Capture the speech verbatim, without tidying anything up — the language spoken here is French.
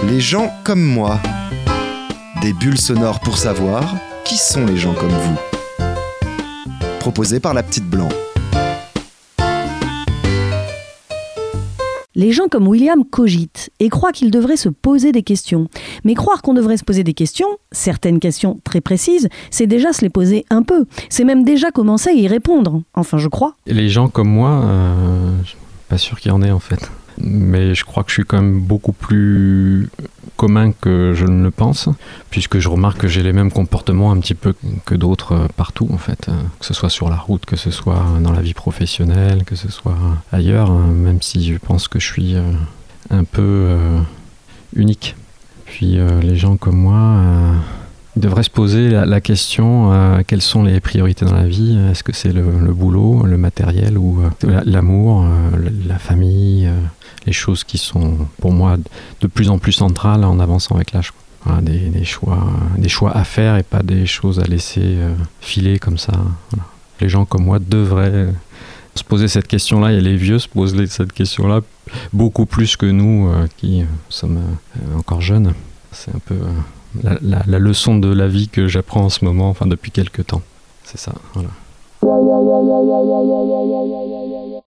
Les gens comme moi. Des bulles sonores pour savoir qui sont les gens comme vous. Proposé par la Petite Blanc. Les gens comme William cogitent et croient qu'ils devraient se poser des questions. Mais croire qu'on devrait se poser des questions, certaines questions très précises, c'est déjà se les poser un peu. C'est même déjà commencer à y répondre. Enfin, je crois. Les gens comme moi, euh, je suis pas sûr qu'il y en ait en fait. Mais je crois que je suis quand même beaucoup plus commun que je ne le pense, puisque je remarque que j'ai les mêmes comportements un petit peu que d'autres partout en fait, que ce soit sur la route, que ce soit dans la vie professionnelle, que ce soit ailleurs, même si je pense que je suis un peu euh, unique. Puis euh, les gens comme moi euh, devraient se poser la, la question euh, quelles sont les priorités dans la vie. Est-ce que c'est le, le boulot, le matériel ou euh, l'amour, euh, la famille, euh, les choses qui sont pour moi de plus en plus centrales en avançant avec l'âge. Voilà, des, des, choix, des choix à faire et pas des choses à laisser euh, filer comme ça. Voilà. Les gens comme moi devraient se poser cette question-là, et les vieux se posent cette question-là beaucoup plus que nous euh, qui euh, sommes euh, encore jeunes. C'est un peu euh, la, la, la leçon de la vie que j'apprends en ce moment, enfin depuis quelques temps. C'est ça, voilà.